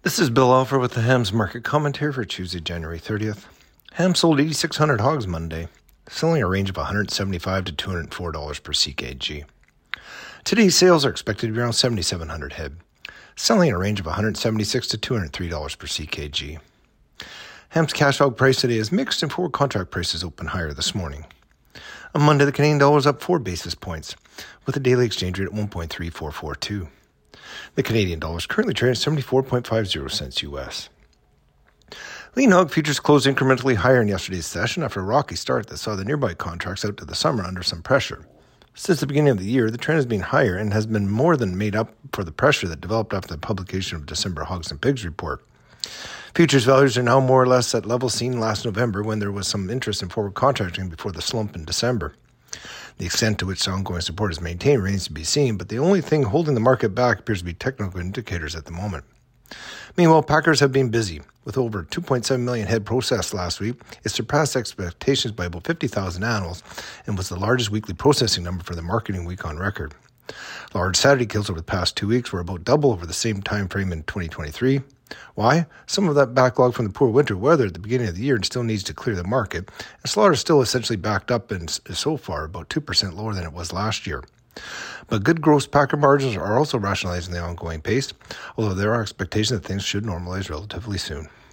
This is Bill Alford with the Hams Market Commentary for Tuesday, January 30th. Hams sold 8,600 hogs Monday, selling a range of $175 to $204 per CKG. Today's sales are expected to be around 7,700 head, selling a range of $176 to $203 per CKG. Hams cash hog price today is mixed and forward contract prices open higher this morning. On Monday, the Canadian dollar is up 4 basis points, with a daily exchange rate at 1.3442. The Canadian dollar is currently trading at 74.50 cents US. Lean hog futures closed incrementally higher in yesterday's session after a rocky start that saw the nearby contracts out to the summer under some pressure. Since the beginning of the year, the trend has been higher and has been more than made up for the pressure that developed after the publication of December Hogs and Pigs report. Futures values are now more or less at levels seen last November when there was some interest in forward contracting before the slump in December. The extent to which ongoing support is maintained remains to be seen, but the only thing holding the market back appears to be technical indicators at the moment. Meanwhile, packers have been busy. With over 2.7 million head processed last week, it surpassed expectations by about 50,000 animals and was the largest weekly processing number for the marketing week on record. Large Saturday kills over the past 2 weeks were about double over the same time frame in 2023. Why? Some of that backlog from the poor winter weather at the beginning of the year still needs to clear the market, and slaughter is still essentially backed up and is so far about 2% lower than it was last year. But good gross packer margins are also rationalizing the ongoing pace, although there are expectations that things should normalize relatively soon.